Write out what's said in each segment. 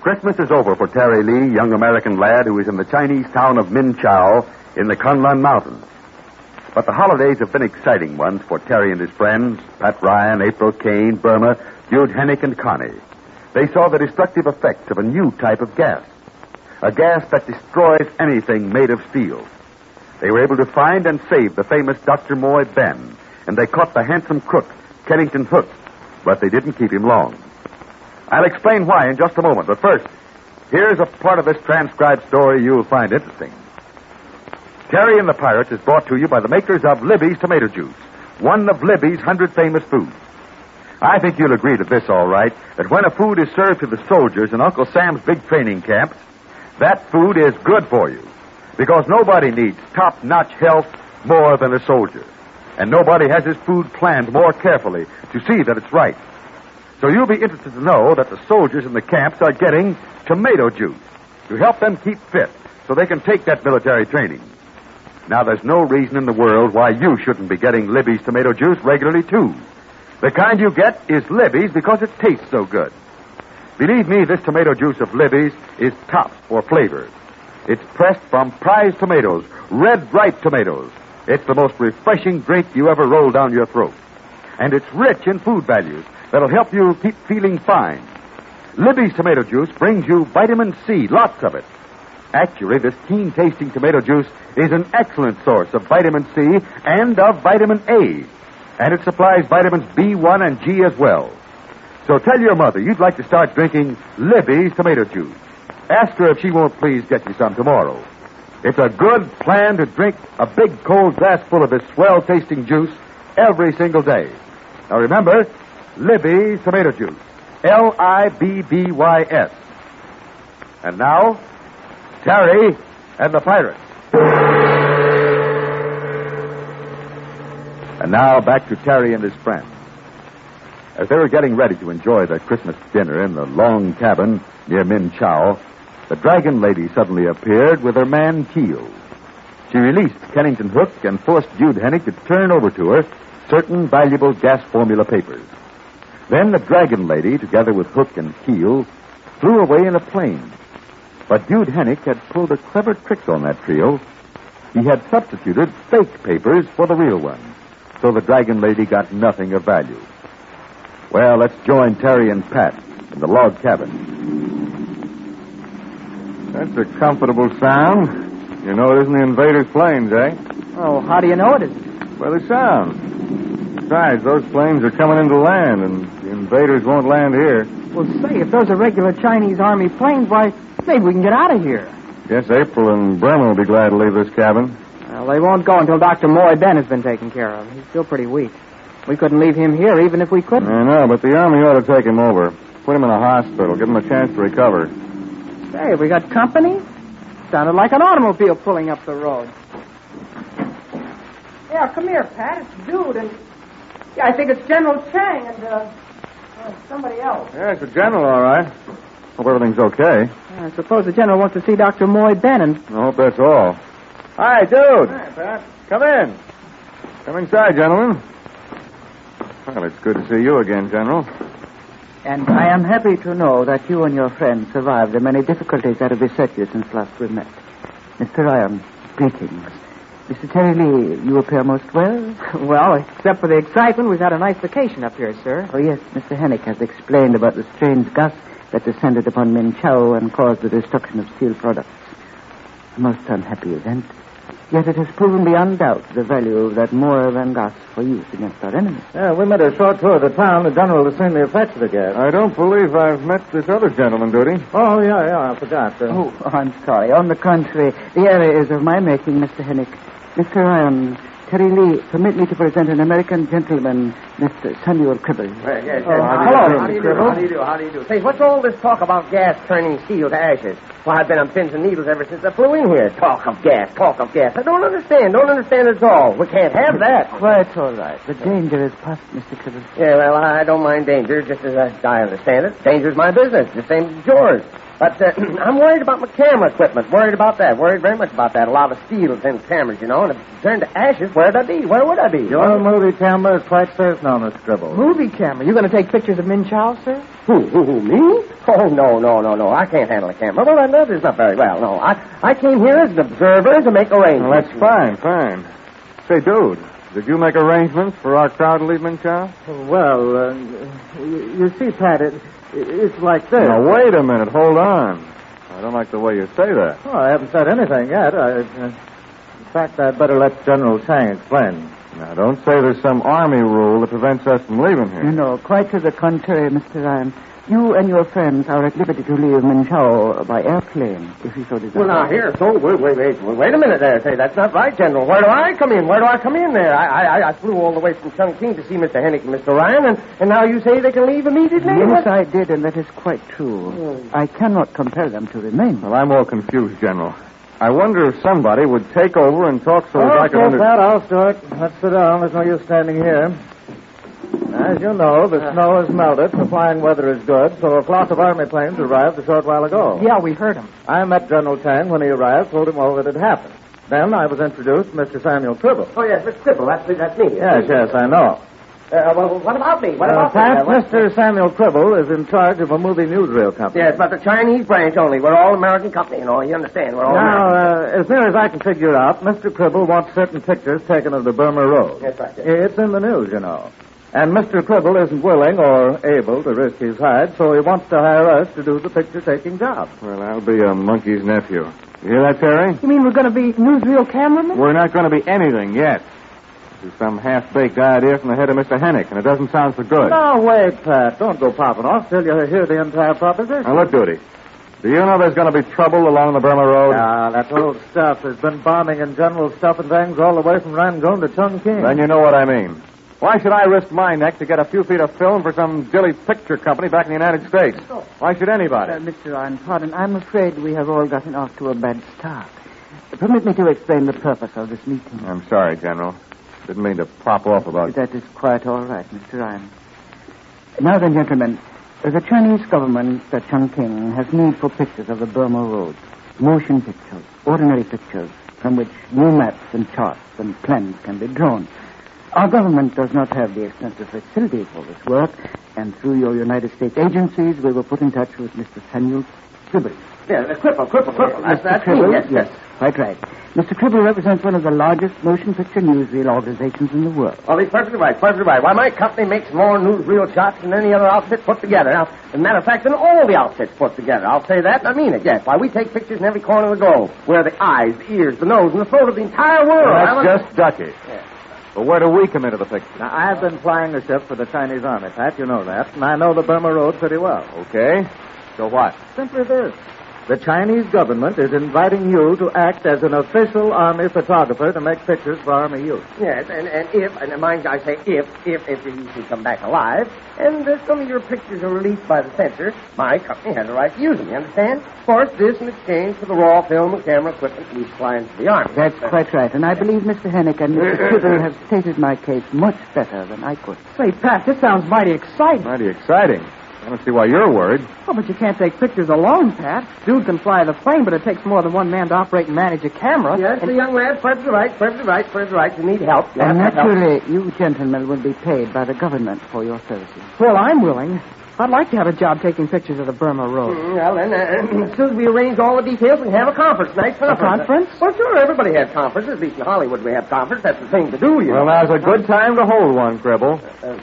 Christmas is over for Terry Lee, young American lad who is in the Chinese town of Minchow in the Kunlun Mountains. But the holidays have been exciting ones for Terry and his friends, Pat Ryan, April Kane, Burma, Jude Hennick, and Connie. They saw the destructive effects of a new type of gas, a gas that destroys anything made of steel. They were able to find and save the famous Dr. Moy Ben, and they caught the handsome crook, Kennington Hook, but they didn't keep him long. I'll explain why in just a moment, but first, here's a part of this transcribed story you'll find interesting. Terry and the Pirates is brought to you by the makers of Libby's Tomato Juice, one of Libby's 100 famous foods. I think you'll agree to this, all right, that when a food is served to the soldiers in Uncle Sam's big training camps, that food is good for you, because nobody needs top-notch health more than a soldier, and nobody has his food planned more carefully to see that it's right. So you'll be interested to know that the soldiers in the camps are getting tomato juice to help them keep fit so they can take that military training. Now, there's no reason in the world why you shouldn't be getting Libby's tomato juice regularly, too. The kind you get is Libby's because it tastes so good. Believe me, this tomato juice of Libby's is tops for flavor. It's pressed from prize tomatoes, red ripe tomatoes. It's the most refreshing drink you ever roll down your throat. And it's rich in food values that'll help you keep feeling fine. Libby's tomato juice brings you vitamin C, lots of it. Actually, this keen-tasting tomato juice is an excellent source of vitamin C and of vitamin A. And it supplies vitamins B1 and G as well. So tell your mother you'd like to start drinking Libby's tomato juice. Ask her if she won't please get you some tomorrow. It's a good plan to drink a big cold glass full of this swell-tasting juice every single day. Now remember, Libby's tomato juice. Libbys. And now, Terry and the Pirates. And now back to Terry and his friends. As they were getting ready to enjoy their Christmas dinner in the long cabin near Minchow, the Dragon Lady suddenly appeared with her man Keel. She released Kennington Hook and forced Jude Hennick to turn over to her certain valuable gas formula papers. Then the Dragon Lady, together with Hook and Keel, flew away in a plane. But Jude Hennick had pulled a clever trick on that trio. He had substituted fake papers for the real ones, so the Dragon Lady got nothing of value. Well, let's join Terry and Pat in the log cabin. That's a comfortable sound. You know it isn't the invaders' planes, eh? Oh, how do you know it isn't? By the sound. Besides, those planes are coming into land, and the invaders won't land here. Well, say, if those are regular Chinese Army planes, why, maybe we can get out of here. Guess April and Burma will be glad to leave this cabin. Well, they won't go until Dr. Moy Ben has been taken care of. He's still pretty weak. We couldn't leave him here even if we couldn't. I know, but the Army ought to take him over. Put him in a hospital. Give him a chance to recover. Say, we got company? Sounded like an automobile pulling up the road. Yeah, come here, Pat. It's Jude, and... Yeah, I think it's General Chang and, somebody else. Yeah, it's the general, all right. Hope everything's okay. I suppose the general wants to see Dr. Moy Ben, and... I hope that's all. Hi, Jude. Hi, Pat. Come in. Come inside, gentlemen. Well, it's good to see you again, General. And I am happy to know that you and your friends survived the many difficulties that have beset you since last we met. Mr. Ryan, greetings. Mr. Terry Lee, you appear most well. Well, except for the excitement, we've had a nice vacation up here, sir. Oh, yes, Mr. Hennick has explained about the strange gust that descended upon Minchow and caused the destruction of steel products. A most unhappy event. Yet it has proven beyond doubt the value of that Moy-Ben gas for use against our enemies. Yeah, we made a short tour of the town. The general has seen the effects of the gas. I don't believe I've met this other gentleman, Duty. Oh, yeah, I forgot. Oh, I'm sorry. On the contrary, the error is of my making, Mr. Hennick. Mr. Ryan, Terry Lee, permit me to present an American gentleman, Mr. Samuel Cribble. Yes. Hello, How do you Cribble. How do you do? Say, what's all this talk about gas turning steel to ashes? Well, I've been on pins and needles ever since I flew in here. Talk of gas. I don't understand at all. We can't have that. Quite all right. The danger is past, Mr. Cribble. Yeah, well, I don't mind danger, just as I understand it. Danger's my business, the same as yours. But I'm worried about my camera equipment. Worried about that. Worried very much about that. A lot of steel is in cameras, you know. And if it turned to ashes, where'd I be? Where would I be? Your movie camera is quite safe now, Miss Gribble. Movie camera. You going to take pictures of Minchow, sir? Who, me? Oh, no. I can't handle a camera. Well, that is not very well, no. I came here as an observer to make arrangements. Well, that's fine. Say, dude, did you make arrangements for our crowd to leave Minchow? Well, you see, Pat, it's like this. Now, wait a minute. Hold on. I don't like the way you say that. Oh, I haven't said anything yet. In fact, I'd better let General Chang explain. Now, don't say there's some army rule that prevents us from leaving here. No, quite to the contrary, Mr. Ryan. You and your friends are at liberty to leave Minchow by airplane, if you so desire. Well, now, here, so, wait a minute there. Say, that's not right, General. Where do I come in? there? I flew all the way from Chongqing to see Mr. Hennick and Mr. Ryan, and now you say they can leave immediately? Yes, I did, and that is quite true. I cannot compel them to remain. Well, I'm all confused, General. I wonder if somebody would take over and talk so I could understand. Pat, I'll start. Let's sit down. There's no use standing here. As you know, the snow has melted, the flying weather is good, so a flock of Army planes arrived a short while ago. Yeah, we heard him. I met General Chang when he arrived, told him all that had happened. Then I was introduced to Mr. Samuel Tribble. Oh, yes, Mr. Tribble, that's me. Yes, I know. Well, what about me? Pat, Mr. Samuel Tribble is in charge of a movie newsreel company. Yes, but the Chinese branch only. We're all American company, you know. You understand? We're all American. As near as I can figure out, Mr. Tribble wants certain pictures taken of the Burma Road. Yes, right. It's in the news, you know. And Mr. Tribble isn't willing or able to risk his hide, so he wants to hire us to do the picture-taking job. Well, I'll be a monkey's nephew. You hear that, Terry? You mean we're going to be newsreel cameramen? We're not going to be anything yet. This is some half-baked idea from the head of Mr. Hennick, and it doesn't sound so good. Now, wait, Pat. Don't go popping off till you hear the entire proposition. Now, look, Duty. Do you know there's going to be trouble along the Burma Road? Ah, that's old stuff. There's been bombing and general stuff and things all the way from Rangoon to Chongqing. Then you know what I mean. Why should I risk my neck to get a few feet of film for some dilly picture company back in the United States? Why should anybody? Mr. Ryan, pardon. I'm afraid we have all gotten off to a bad start. Permit me to explain the purpose of this meeting. I'm sorry, General. Didn't mean to pop off about it. That is quite all right, Mr. Ryan. Now then, gentlemen, the Chinese government at Chongqing has need for pictures of the Burma Road. Motion pictures, ordinary pictures, from which new maps and charts and plans can be drawn. Our government does not have the extensive facilities for this work, and through your United States agencies, we were put in touch with Mr. Samuel Tribble. Yeah, Cripple. That's Tribble, me, yes. Quite right. Mr. Tribble represents one of the largest motion picture newsreel organizations in the world. Well, he's perfectly right. Why, my company makes more newsreel shots than any other outfit put together. Now, as a matter of fact, than all the outfits put together. I'll say that, and I mean it, yes. Why, we take pictures in every corner of the globe. Where the eyes, the ears, the nose, and the throat of the entire world. Well, that's just ducky. Yeah. But where do we come into the picture? Now, I've been flying the ship for the Chinese Army, Pat. You know that. And I know the Burma Road pretty well. Okay. So what? Simply this. The Chinese government is inviting you to act as an official Army photographer to make pictures for Army use. Yes, and mind I say if you should come back alive, and some of your pictures are released by the censor, my company has a right to use them, you understand? Of course, this in exchange for the raw film and camera equipment we supply to the Army. That's quite right, and I believe Mr. Hennick and Mr. Tribble have stated my case much better than I could. Say, Pat, this sounds mighty exciting. Mighty exciting. I don't see why you're worried. Oh, but you can't take pictures alone, Pat. Dude can fly the plane, but it takes more than one man to operate and manage a camera. Yes, the young lad, perfectly right. You need help. You And have to help. naturally, you gentlemen will be paid by the government for your services. Well, I'm willing. I'd like to have a job taking pictures of the Burma Road. Well, then, as soon as we arrange all the details, we can have a conference. Nice conference? Well, sure, everybody has conferences. At least in Hollywood we have conference. That's the thing to do, you know. Well, now's a good time to hold one, Cribble.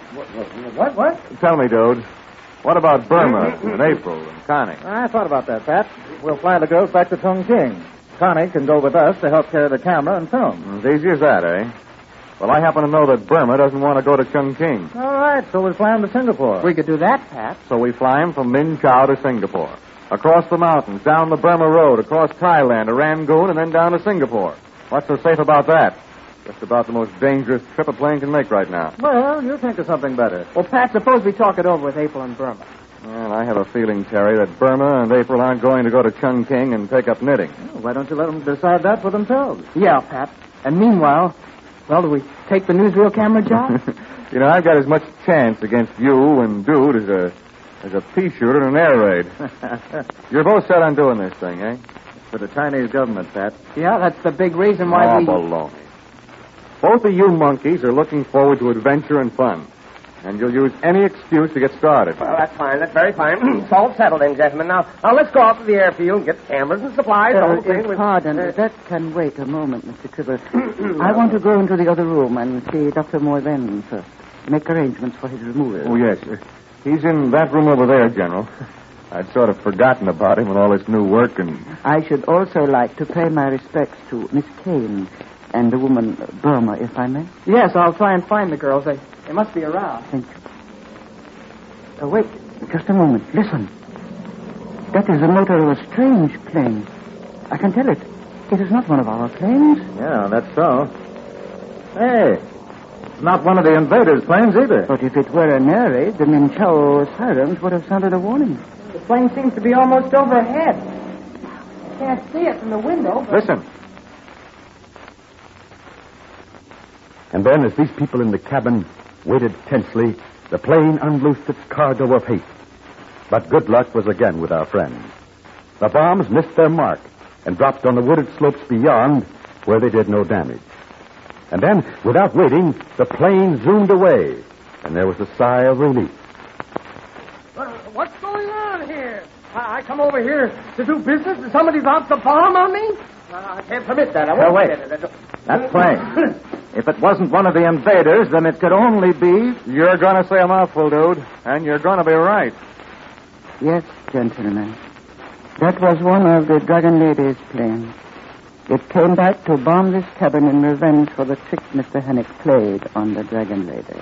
What? Tell me, dude. What about Burma and April and Connie? I thought about that, Pat. We'll fly the girls back to Chongqing. Connie can go with us to help carry the camera and film. As easy as that, eh? Well, I happen to know that Burma doesn't want to go to Chongqing. All right, so we'll fly him to Singapore. We could do that, Pat. So we fly him from Minchow to Singapore. Across the mountains, down the Burma Road, across Thailand to Rangoon, and then down to Singapore. What's so safe about that? Just about the most dangerous trip a plane can make right now. Well, you think of something better. Well, Pat, suppose we talk it over with April and Burma. Well, I have a feeling, Terry, that Burma and April aren't going to go to Chongqing and take up knitting. Well, why don't you let them decide that for themselves? Yeah, Pat. And meanwhile, well, do we take the newsreel camera job? You know, I've got as much chance against you and Dude as a pea shooter in an air raid. You're both set on doing this thing, eh? For the Chinese government, Pat. Yeah, that's the big reason why we... baloney. Both of you monkeys are looking forward to adventure and fun. and you'll use any excuse to get started. Well, that's fine. That's very fine. It's all settled in, gentlemen. Now let's go out to the airfield and get the cameras and supplies. the whole thing. Pardon, that can wait a moment, Mr. Tribble. I want to go into the other room and see Dr. Morven first. Make arrangements for his removal. Oh, yes. He's in that room over there, General. I'd sort of forgotten about him with all this new work and... I should also like to pay my respects to Miss Kane and the woman Burma, if I may. Yes, I'll try and find the girls. They must be around. Thank you. Wait, just a moment. Listen. That is the motor of a strange plane. I can tell it. It is not one of our planes. Yeah, that's so. Hey, it's not one of the invaders' planes either. But if it were an air raid, the Minchao sirens would have sounded a warning. The plane seems to be almost overhead. I can't see it from the window. But... Listen. And then, as these people in the cabin waited tensely, the plane unloosed its cargo of hate. But good luck was again with our friends. The bombs missed their mark and dropped on the wooded slopes beyond, where they did no damage. And then, without waiting, the plane zoomed away, and there was a sigh of relief. What's going on here? I come over here to do business and somebody drops a bomb on me? I can't permit that. I won't wait. That plane. If it wasn't one of the invaders, then it could only be... You're going to say a mouthful, dude, and you're going to be right. Yes, gentlemen. That was one of the Dragon Lady's planes. It came back to bomb this cabin in revenge for the trick Mr. Hennick played on the Dragon Lady.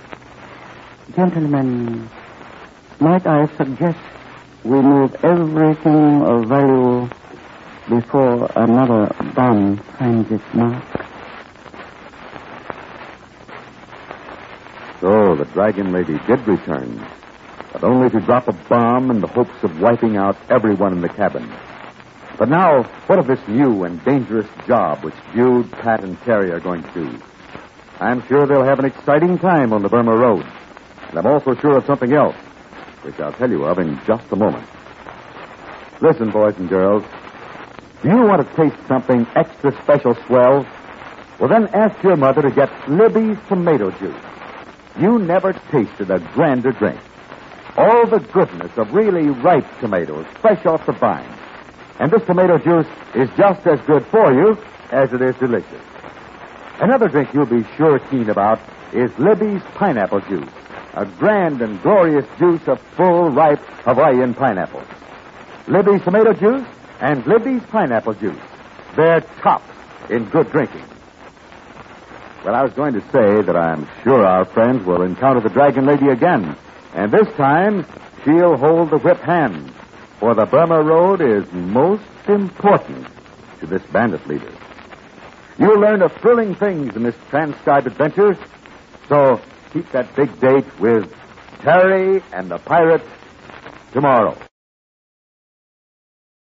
Gentlemen, might I suggest we move everything of value before another bomb finds its mark? So the Dragon Lady did return, but only to drop a bomb in the hopes of wiping out everyone in the cabin. But now, what of this new and dangerous job which Jude, Pat, and Terry are going to do? I'm sure they'll have an exciting time on the Burma Road. And I'm also sure of something else, which I'll tell you of in just a moment. Listen, boys and girls. Do you want to taste something extra special swell? Well, then ask your mother to get Libby's tomato juice. You never tasted a grander drink. All the goodness of really ripe tomatoes, fresh off the vine. And this tomato juice is just as good for you as it is delicious. Another drink you'll be sure keen about is Libby's pineapple juice, a grand and glorious juice of full, ripe Hawaiian pineapples. Libby's tomato juice and Libby's pineapple juice. They're tops in good drinking. Well, I was going to say that I'm sure our friends will encounter the Dragon Lady again. And this time, she'll hold the whip hand. For the Burma Road is most important to this bandit leader. You'll learn of thrilling things in this transcribed adventure. So keep that big date with Terry and the Pirates tomorrow.